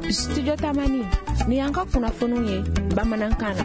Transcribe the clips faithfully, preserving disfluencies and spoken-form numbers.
Studio Tamani ni anka kuna fonu ye Bamanankana.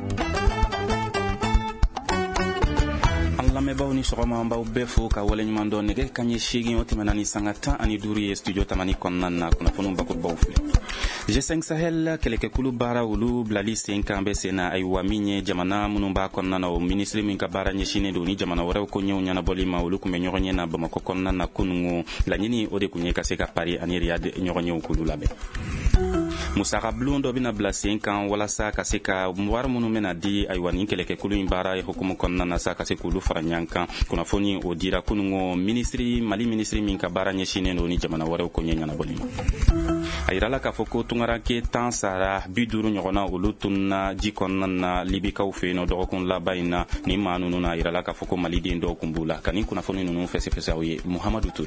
Lamɛbaaw ni sɔgɔma an b'aw bɛɛ fo ka waleɲuman dɔn nɛgɛ kanɲɛ seegin o tɛmɛna ni sanga tan ani duuru ye studio Tamani kɔnɔna na kunnafoniw bakurubaw filɛ. G cinq Sahel kɛlɛkɛkulu baara olu bilali sen kan bɛ sen na ayiwa min ye jamana minnu b'a kɔnɔna na o minisiri min ka baara ɲɛsinnen don ni jamana wɛrɛw ko ɲɛw ɲɛnabɔli ma olu kun bɛ ɲɔgɔn ɲɛ na Bamako kɔnɔna na kunungo laɲini o de kun ye ka se ka Paris ani Riyad ɲɔgɔn ɲɛw k'olu labɛn. Musaka bulon dɔ bɛna bila sen kan walasa ka se ka wari minnu bɛna di ayiwa nin kɛlɛkɛkulu in baara hukumu kɔnɔna na sa ka se k'olu fara ɲɔgɔn kan kunnafoni o dira kunungo minisiri mali minisiri min ka baara ɲɛsinnen don ni jamana wɛrɛw ko ɲɛ ɲɛnabɔli ma. A yirala k'a fɔ ko tungarake tan sara bi duuru ɲɔgɔnna olu tunna ji kɔnɔna na libikaw fɛ yen nɔ dɔgɔkun laban in na ni maa ninnu na a yirala k'a fɔ ko maliden dɔw kun b'u la ka nin kunnafoni ninnu fɛsɛfɛsɛ aw ye Muhamadu Ture.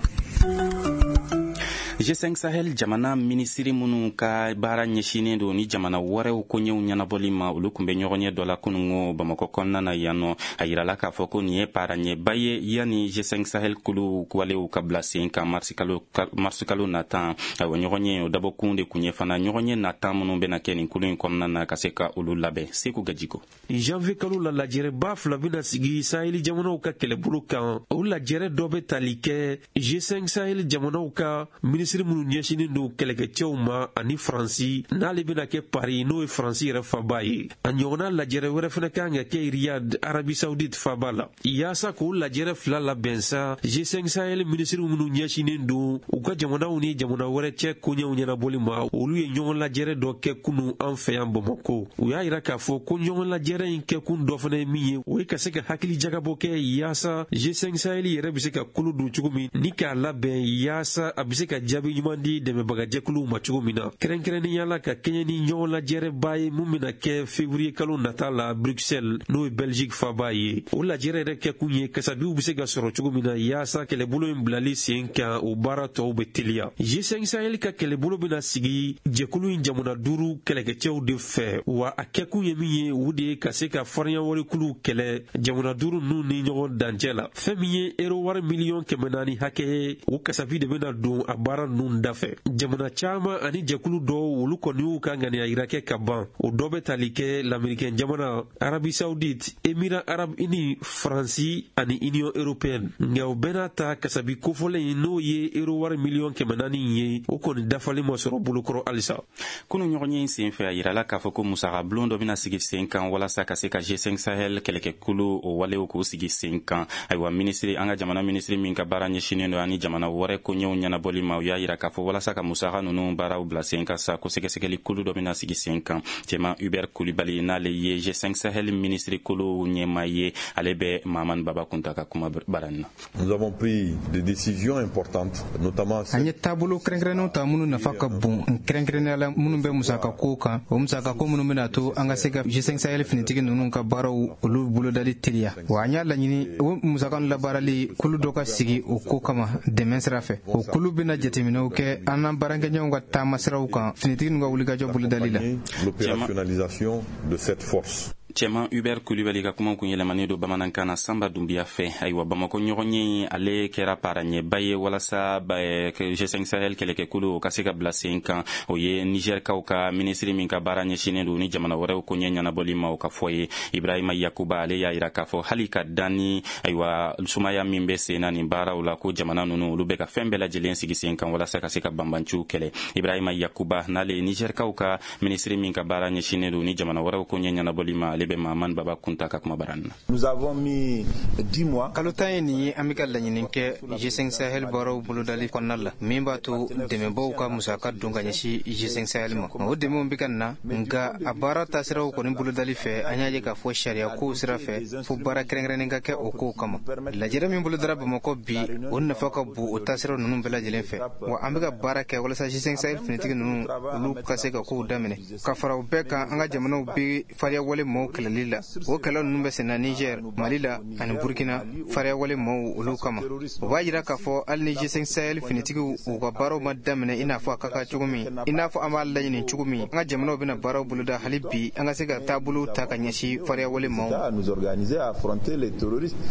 G cinq Sahel jamana minisiri minnu ka baara ɲɛsinnen don ni jamana wɛrɛw ko ɲɛw ɲɛnabɔli ma olu kun bɛ ɲɔgɔn ɲɛ dɔ la kunungo Bamako kɔnɔna na yan nɔ a yirala k'a fɔ ko nin ye paaraɲɛba ye yanni G cinq Sahel kulu walew ka bila sen kan marsikalo natan ayiwa ɲɔgɔn ɲɛ o dabɔkun de kun ye fana ɲɔgɔn ɲɛ natan minnu bɛna kɛ nin kulu in kɔnɔna na ka se ka olu labɛn Seku Gajiko. janvier kalo la lajɛrɛba fila bɛna sigi Sahel jamanaw ka kɛlɛbolo kan o lajɛrɛ dɔ bɛ tali kɛ G cinq Sahel jamanaw ka minisiri minnu ɲɛsinin don kɛlɛkɛcɛw ma ani Faransi n'ale bɛna kɛ Paris n'o ye Faransi yɛrɛ faba ye a ɲɔgɔnna lajɛrɛ wɛrɛ fana kan ka kɛ Riyad Arabie Saoudite faba la yaasa k'o lajɛrɛ fila labɛn sa G cinq Sahel minisiri minnu ɲɛsinin don u ka jamanaw ni jamana wɛrɛ cɛ koɲɛw ɲɛnabɔli ma olu ye ɲɔgɔn lajɛrɛ dɔ kɛ kunu an fɛ yan Bamako u y'a yira k'a fɔ ko ɲɔgɔn lajɛrɛ in kɛ kun dɔ fana ye min ye o ye ka se ka hakili jagabɔ kɛ yaasa G cinq Sahel yɛrɛ bɛ se ka kolo don cogo min ni k'a labɛn yaasa a bɛ se ka jaabi ɲuman di dɛmɛbagajɛkuluw ma cogo min na kɛrɛnkɛrɛnnenya la ka kɛɲɛ ni ɲɔgɔn lajɛrɛba ye mun bɛna kɛ février kalo nata la Bruxelles n'o ye Belgique faba ye o lajɛrɛ yɛrɛ kɛ kun ye kasabiw bɛ se ka sɔrɔ cogo min na yaasa kɛlɛbolo in bilali sen kan o baara tɔw bɛ teliya G cinq Sahel ka kɛlɛbolo bɛna sigi jɛkulu in jamana duuru kɛlɛkɛcɛw de fɛ wa a kɛ kun ye min ye o de ye ka se ka fariɲawalekuluw kɛlɛ jamana duuru ninnu ni ɲɔgɔn dancɛ la fɛn min ye euro wari miliyɔn kɛmɛ naani hakɛ ye o kasabi de bɛna don a baara ninnu dafɛ jamana caman ani jɛkulu dɔw olu kɔni y'u ka ŋaniya yira kɛ ka ban o dɔ bɛ tali kɛ lamɛrikɛn jamana Arabie Saoudite Émirats Arabes Unis Faransi ani Union Européenne nka o bɛɛ n'a ta kasabi kofɔlen n'o ye euro wari miliyɔn kɛmɛ naani ye o kɔni dafalen ma sɔrɔ bolokɔrɔ halisa kunu ɲɔgɔn ye sen fɛ a yirala k'a fɔ ko musaka bulon dɔ bɛna sigi sen kan walasa ka se ka G cinq Sahel kɛlɛkɛkulu o walew k'o sigi sen kan ayiwa minisiri an ka jamana minisiri min ka baara ɲɛsinnen don ani jamana wɛrɛ ko ɲɛw ɲɛnabɔli ma u y'a yira k'a fɔ walasa ka musaka ninnu baaraw bila sen kan sa ko sɛgɛsɛgɛli kulu dɔ bɛna sigi sen kan cɛman Hubert Kulibali n'ale ye G cinq Sahel minisiri kulu ɲɛma ye ale bɛ Maman Baba Kunta ka kuma baran na. Nous avons pris des décisions importantes notamment an ye taabolo kɛrɛnkɛrɛnnenw ta minnu nafa ka bon kɛrɛnkɛrɛnnenya la minnu bɛ musaka ko kan o musaka ko minnu bɛna to an ka se ka G cinq Sahel finitigi ninnu ka baaraw olu bolodali teliya wa an y'a laɲini o musaka ninnu labaarali kulu dɔ ka sigi o ko kama dɛmɛ sira fɛ o kulu bɛna jateminɛw kɛ an n'an baarakɛɲɔgɔnw ka taama siraw kan finitigi ninnu ka wulikajɔ bolodali la. L'opérationnalisation de cette force. cɛman Hubert Kulibali ka kuma kun yɛlɛmanen don bamanankan na Samba Dumbiya fɛ ayiwa Bamako ɲɔgɔn ye ale kɛra paaraɲɛba ye walasa G cinq Sahel kɛlɛkɛkulu o ka se ka bila sen kan o ye Nigerkaw ka minisiri min ka baara ɲɛsinnen don ni jamana wɛrɛw ko ɲɛ ɲɛnabɔli ma o ka fɔ ye Ibrahima Yakuba ale y'a yira k'a fɔ hali ka dan ni ayiwa sumaya min bɛ sen na nin baaraw la ko jamana ninnu olu bɛ ka fɛn bɛɛ lajɛlen sigi sen kan walasa ka se ka banbanciw kɛlɛ Ibrahima Yakuba n'ale ye Nigerkaw ka minisiri min ka baara ɲɛsinnen don ni jamana wɛrɛw ko ɲɛ ɲɛnabɔli ma ale bɛ Maman Baba Kunta ka kuma baran na. Nous avons mis dix mois. Kalo tan ye nin ye an bɛ ka laɲini kɛ G cinq Sahel baaraw bolodali kɔnɔna la min b'a to dɛmɛbaw ka musaka don ka ɲɛsin G cinq Sahel ma o dɛmɛw bɛ ka na nka a baara taasiraw kɔni bolodali fɛ an y'a ye k'a fɔ sariya kow sira fɛ fo baara kɛrɛnkɛrɛnnen ka kɛ o kow kama lajɛrɛ min bolodara Bamako bi o nafa ka bon o taasiraw ninnu bɛɛ lajɛlen fɛ wa an bɛ ka baara kɛ walasa G cinq Sahel finitigi ninnu olu ka se ka kow daminɛ ka fara o bɛɛ kan an ka jamanaw bɛ fariya wale maaw kɛlɛli la o kɛlɛ ninnu bɛ sen na Niger Mali la ani Burkina fariya wale maaw olu kama o b'a yira k'a fɔ hali ni G cinq Sahel finitigiw u ka baaraw ma daminɛ i n'a fɔ a ka kan cogo min i n'a fɔ an b'a laɲini cogo min an ka jamanaw bɛna baaraw boloda hali bi an ka se ka taabolo ta ka ɲɛsin fariya wale maaw.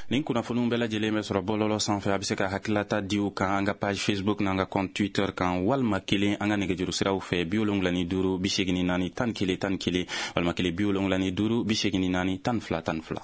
nin kunnafoniw bɛɛ lajɛlen bɛ sɔrɔ bɔlɔlɔ sanfɛ a bɛ se ka hakilata di u kan an ka page Facebook n'an ka compte Twitter kan walima kelen an ka nɛgɛjuru siraw fɛ bi wolonwula ni duuru bi segin ni naani tan kelen tan kelen walima kelen bi wolonwula ni duuru bi segin ni naani tan fila tan fila.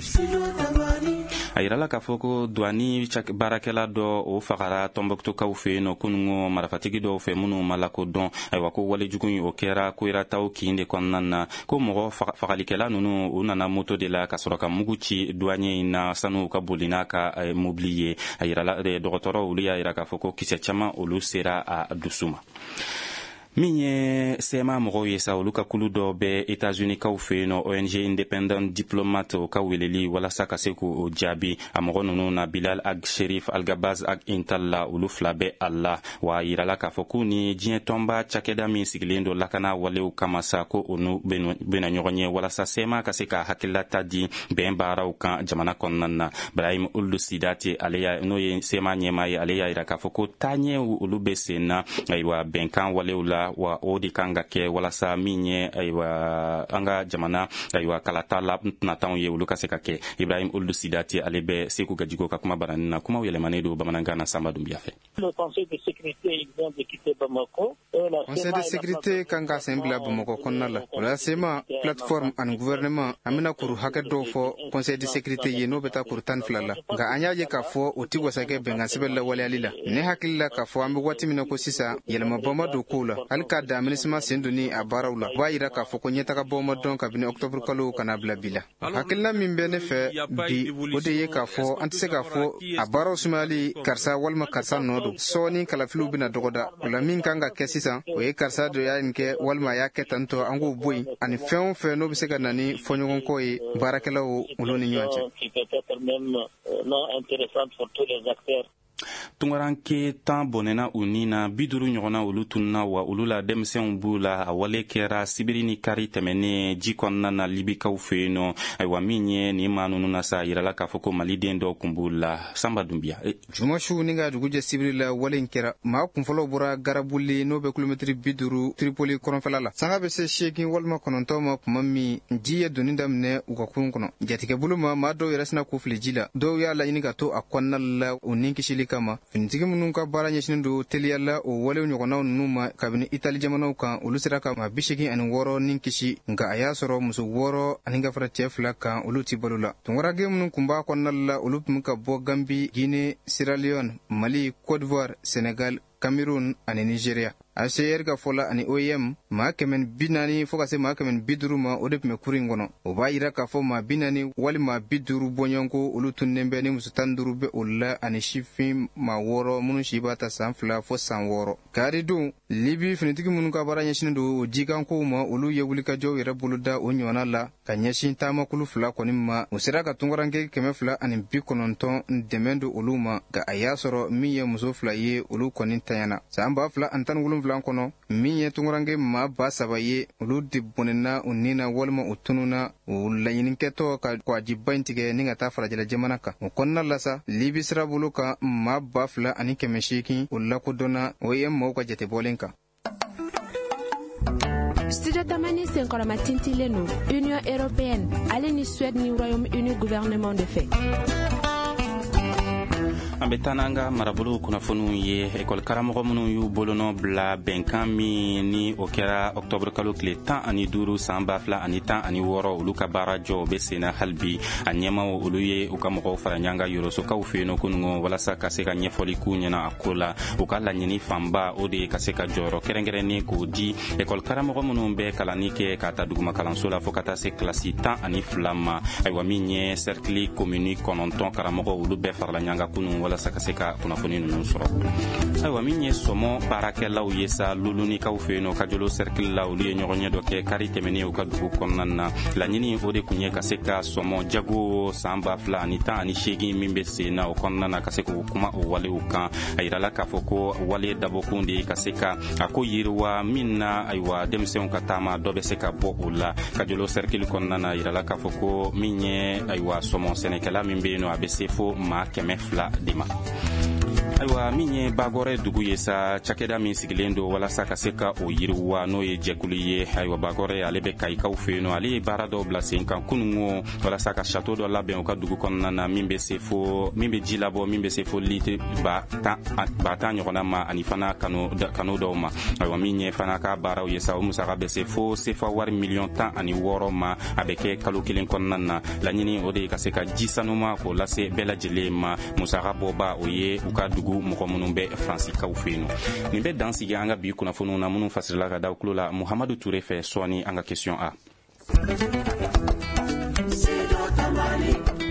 a yirala k'a fɔ ko douane baarakɛla dɔ o fagara Tɔnbɔkutukaw fɛ yen nɔ kunungo marifatigi dɔw fɛ minnu ma lakodɔn ayiwa ko walejugu in o kɛra koyirataw kin de kɔnɔna na ko mɔgɔ fagalikɛla ninnu u nana moto de la ka sɔrɔ ka mugu ci douane in na sanu ka boli n'a ka mobili ye a yirala dɔgɔtɔrɔ olu y'a yira k'a fɔ ko kisɛ caman olu sera a dusu ma. min ye sema mɔgɔw ye sa olu ka kulu dɔ bɛ États-Unis kaw fɛ yen nɔ O N G Independent Diplomat o ka weleli walasa ka se k'o jaabi a mɔgɔ ninnu na Bilal Ag Sherif Algabaz Ag Intalla olu fila bɛ a la wa yirala k'a fɔ k'u ni diɲɛ tɔnba cakɛda min sigilen don lakana walew kama sa ko olu bɛna ɲɔgɔn ye walasa sema ka se ka hakililata di bɛn baaraw kan jamana kɔnɔna na. Brahim Ould Sidati ale n'o ye sema ɲɛmaa ye ale y'a yira k'a fɔ ko taaɲɛ olu bɛ sen na ayiwa bɛnkan walew la wa o de kan ka kɛ walasa min ye ayiwa an ka jamana ayiwa kalata la natanw ye olu ka se ka kɛ. Ibrahim Ould Sidati ale bɛ Seku Gajigo ka kuma baranin na kumaw yɛlɛmanen don bamanankan na Samba Dumbiya fɛ. Conseil de sécurité kan ka sen bila Bamako kɔnɔna la o la sema plateforme ani gouvernement an bɛna kuru hakɛ dɔw fɔ Conseil de sécurité ye n'o bɛ taa kuru tan fila la nka an y'a ye k'a fɔ o ti wasa kɛ bɛnkan sɛbɛn lawaleyali la. Ne hakili la k'a fɔ an bɛ waati min na ko sisan yɛlɛmabɔma don kow la hali k'a da MINUSMA sen donni a baaraw la o b'a yira k'a fɔ ko ɲɛtagabɔ ma dɔn kabini octobre kalo kana bila bi la. Hakilina min bɛ ne fɛ bi o de ye k'a fɔ an tɛ se k'a fɔ a baaraw sumayali karisa walima karisa nɔ don sɔɔni kalafiliw bɛna dɔgɔda o la min kan ka kɛ sisan o ye karisa dɔ y'a nin kɛ walima a y'a kɛ tantɔ an k'o bɔ yen ani fɛn o fɛn n'o bɛ se ka na ni fɔɲɔgɔnkɔ ye baarakɛlaw olu ni ɲɔgɔn cɛ. tungaranke tan bɔnɛna u ni na bi duuru ɲɔgɔnna olu tununa wa olu la denmisɛnw b'u la a wale kɛra sibiri ni kari tɛmɛnen ji kɔnɔna na libikaw fɛ yen nɔ ayiwa min ye nin maa ninnu na sa yirala k'a fɔ ko maliden dɔw kun b'u la. Samba Dumbiya. Jumasu ni ka dugu jɛ sibiri la wale in kɛra maa kunfɔlɔw bɔra garabuli n'o bɛ kilomɛtiri bi duuru Tripoli kɔrɔnfɛla la sanga bɛ se seegin walima kɔnɔntɔn ma kuma min ji ye donni daminɛ u ka kurun kɔnɔ jatigɛ bolo ma maa dɔw yɛrɛ sina k'u fili ji la dɔw y'a laɲini ka to a kɔnɔna la u ni kisili kama finitigi minnu ka baara ɲɛsinen don teliyala o walew ɲɔgɔnnaw ninnu ma kabini Itali jamanaw kan olu sera ka maa bi segin ani wɔɔrɔ ni kisi nka a y'a sɔrɔ muso wɔɔrɔ ani ka fara cɛ fila kan olu ti balo la. tungarage minnu kun b'a kɔnɔna la olu tun ka bɔ Gambi, Guinée, Sierra Leone, Mali, Côte d'Ivoire, Sénégal, Cameroun ani Nigeria. A C R ka fɔla ani O I M maa kɛmɛ bi naani fo ka se maa kɛmɛ bi duuru ma o de tun bɛ kuru in kɔnɔ o b'a yira k'a fɔ maa bi naani walima bi duuru bɔɲɔgɔnko olu tunnen bɛ ni muso tan duuru bɛ o la ani sifin maa wɔɔrɔ minnu si b'a ta san fila fo san wɔɔrɔ. Kari don Libi finitigi minnu ka baara ɲɛsinen don o jikankow ma olu ye wulikajɔw yɛrɛ boloda o ɲɔgɔnna la ka ɲɛsin taamakulu fila kɔni ma o sera ka tungaranke kɛmɛ fila ani bi kɔnɔntɔn dɛmɛ don olu ma nka a y'a sɔrɔ min ye muso fila ye olu kɔni tanyana san ba fila ani tan wolonwula kɔnɔ min ye tungaranke maa ba saba ye olu de bɔnɛna u ni na walima u tununa o laɲinikɛtɔ ka kwajiba in tigɛ ni ka taa farajɛla jamana kan o kɔnɔna la sa Libi sira bolo kan maa ba fila ani kɛmɛ seegin o lakodɔnna o ye maaw ka jatebɔlen kan. Studio Tamani senkɔrɔma tintilen no Union Européenne ale ni Suède ni Royaume-Uni gouvernement de fait. an bɛ taa n'an ka marabolo kunnafoniw ye ekɔli karamɔgɔ minnu y'u bolonɔ bila bɛnkan min ni o kɛra octobre kalo tile tan ani duuru san ba fila ani tan ani wɔɔrɔ olu ka baara jɔ bɛ senna hali bi a ɲɛmaw olu ye u ka mɔgɔw fara ɲɔgɔn kan yorosokaw fɛ yen nɔ kunungo walasa ka se ka ɲɛfɔli k'u ɲɛna a ko la u ka laɲini fanba o de ye ka se ka jɔyɔrɔ kɛrɛnkɛrɛnnen k'o di ekɔli karamɔgɔ minnu bɛ kalanni kɛ ka taa duguma kalanso la fo ka taa se kilasi tan ani fila ma ayiwa min ye cercle commune kɔnɔntɔn karamɔgɔ olu bɛɛ farala ɲɔgɔn kan kunun walasa ka se ka kunnafoni ninnu sɔrɔ ayiwa min ye sɔmɔ baarakɛlaw ye sa lulunikaw fɛ yen nɔ kajolo cercle la olu ye ɲɔgɔn ɲɛ dɔ kɛ kari tɛmɛnen u ka dugu kɔnɔna na laɲini o de kun ye ka se ka sɔmɔ jago san ba fila ani tan ani seegin min bɛ sen na o kɔnɔna na ka se k'o kuma o walew kan a yirala k'a fɔ ko wale dabɔkun de ye ka se ka a ko yiriwa min na ayiwa denmisɛnw ka taama dɔ bɛ se ka bɔ o la kajolo cercle kɔnɔna na a yirala k'a fɔ ko min ye ayiwa sɔmɔ sɛnɛkɛla min bɛ yen nɔ a bɛ se fo maa kɛmɛ fila de ma aywa min ye bagɔrɛ dugu ye sa cakɛda min sigilen do walasa ka se ka o yiriwa n'o ye jɛkulu ye. Aywa bagɔrɛ ale bɛ kayikaw fɛ yen nɔ, ale ye baara dɔw bila sen kan kunungo walasa ka chateau dɔ labɛn u ka dugu kɔnɔna na min bɛ se fo min bɛ ji labɔ min bɛ se fo litre ba tan ba tan ɲɔgɔnna ma ani fana kano kano dɔw ma. Aywa min ye fana ka baaraw ye sa o musaka bɛ se fo sefa wari miliyɔn tan ani wɔɔrɔ ma. A bɛ kɛ kalo kelen kɔnɔna na. Laɲini o de ye ka se ka ji sanuma k'o lase bɛɛ lajɛlen ma. Musaka bɔba o ye u ka dugu mɔgɔ minnu bɛ Faransiskaw fɛ yen nɔ. Nin bɛ dan sigi an ka bi kunnafoniw na minnu fasirila ka da tulo la Muhamadu Ture fɛ sɔɔni an ka question A.